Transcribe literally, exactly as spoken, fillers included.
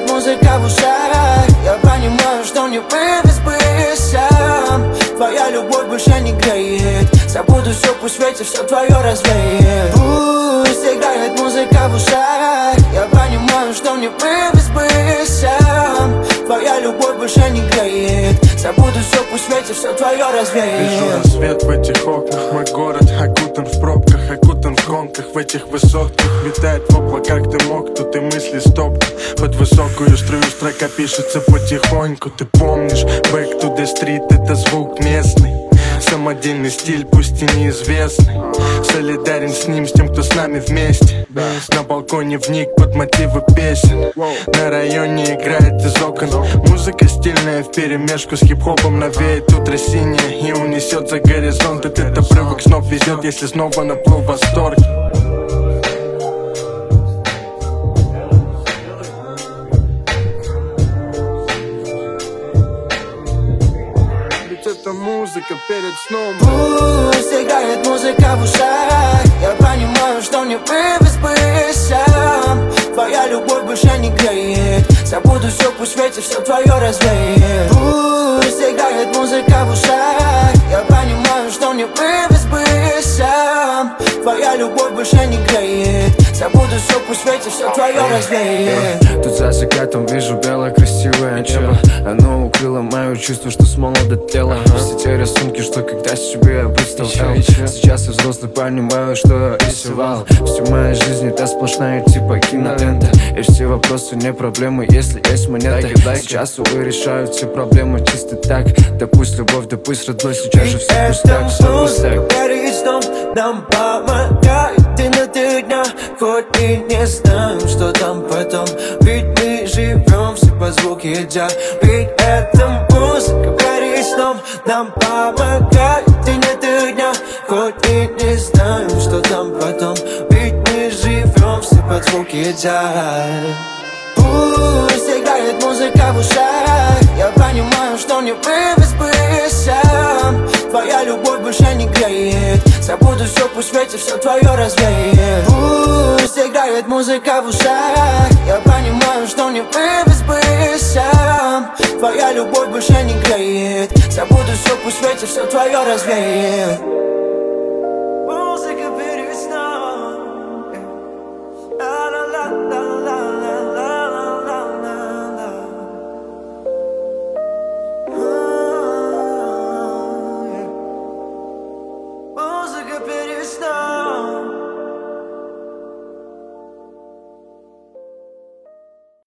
играет музыка в ушах. Я понимаю, что не вывез бы сам. Твоя любовь больше не греет. Забуду все, пусть ветер все твое развеет. Пусть играет музыка в ушах. Я понимаю, что не вывез бы сам. Твоя любовь больше не греет. Забуду все, пусть ветер все твое развеет. Вижу рассвет в этих окнах. Мой город окутан в пробках, окутан в гонках. В этих высотках витает в облаках дымок. Тут и мысли стопка. Под высокую струю строка пишется потихоньку. Ты помнишь, back to the street, это звук местный. Самодельный стиль, пусть и неизвестный. Солидарен с ним, с тем, кто с нами вместе. На балконе вник под мотивы песен. На районе играет из окон музыка стильная вперемешку с хип-хопом. Навеет утро синее и унесет за горизонт. Этот обрывок снов везет, если снова наплыл восторг. Это музыка перед сном. Пусть играет музыка в ушах. Я понимаю, что не вывез бы сам. Твоя любовь больше не греет. Забуду все, пусть ветер все твое развеет. Пусть играет музыка в ушах. Я понимаю, что не вывез бы сам. Твоя любовь больше не греет. Забуду все, пусть ветер все твое развеет. Тут за закатом вижу белое красивое небо. Оно укрыло мое чувство, что с молода тлело. Все те рисунки, что когда себе я представлял. Сейчас я взрослый, понимаю, что я рисовал. Всю мою жизнь это сплошная типа кинолента. И все вопросы не проблемы, если есть монета. Сейчас, увы, решают все проблемы чисто так. Да пусть любовь, да пусть родной, сейчас же все пустяк. Все пустяк. Перед сном нам помогает ты на три дня. Хоть и не знаем, что там потом. Ведь мы живем все по звуке джа. Ведь эта музыка перед сном нам помогает ты на три дня. Хоть и не знаем, что там потом. Ведь мы живем все по звуке джа. Пусть играет музыка в ушах. Я понимаю, что не вывез бы сам. Твоя любовь больше не греет. Забуду все, пусть ветер все твое развеет. Пусть играет музыка в ушах. Я понимаю, что не вывез бы сам. Твоя любовь больше не греет. Забуду все, пусть ветер все твое развеет. Музыка перед сном. Ла-ла-ла-ла-ла-ла. Музыка перед сном.